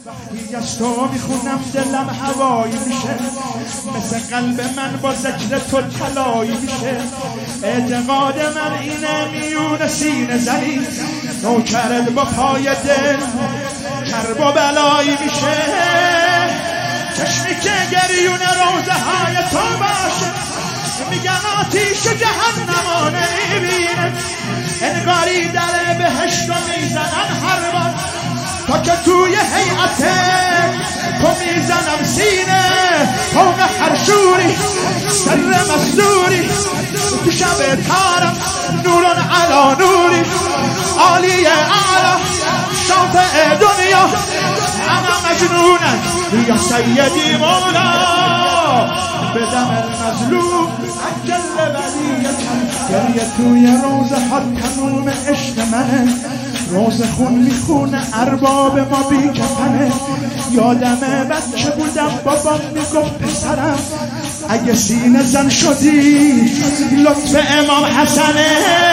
وقتی از تو میخونم دلم هوایی میشه، مثل قلب من با ذکر تو طلایی میشه. اعتقاد من اینه میون سینه زنی نوکرت با پای دل کرب و بلایی میشه. چشمی که گریون روزه های تو باشه میگن آتیش جهنم نمیبینه، انگاری در بهشت رو میزنن هر بار تا که توی هیئت تو میزنم سینه فوق هر شوری سر مصدوری تو شب تارم نورون علا نوری عالی اعلا شافع دنیا انا مجنونم یا سیدی مولا بدم المظلوم عجل بلیتم. گریه توی روزه ها تموم عشق منه، روزه خون میخونه ارباب ما بی کفنه. یادمه بچه بودم بابام میگفت پسرم اگه سینه زن شدی لطف امام حسنه.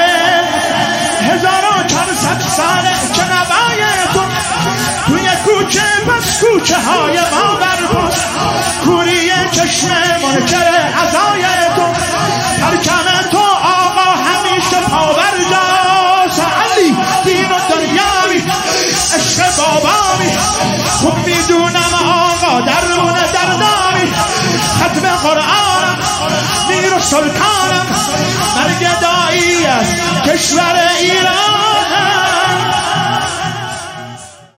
1400 ساله که نوای تو توی کوچه پس کوچه های ما برپاس، کوری چشم منکر عزای تو ترکم تو آقا همیشه پاورجاست. علی دین و دنیاوی عشق بابامی خوب میدونم آقا درون دردامی، ختم قرآنم میر و سلطانم مرگ دایی از کشور ایرانم.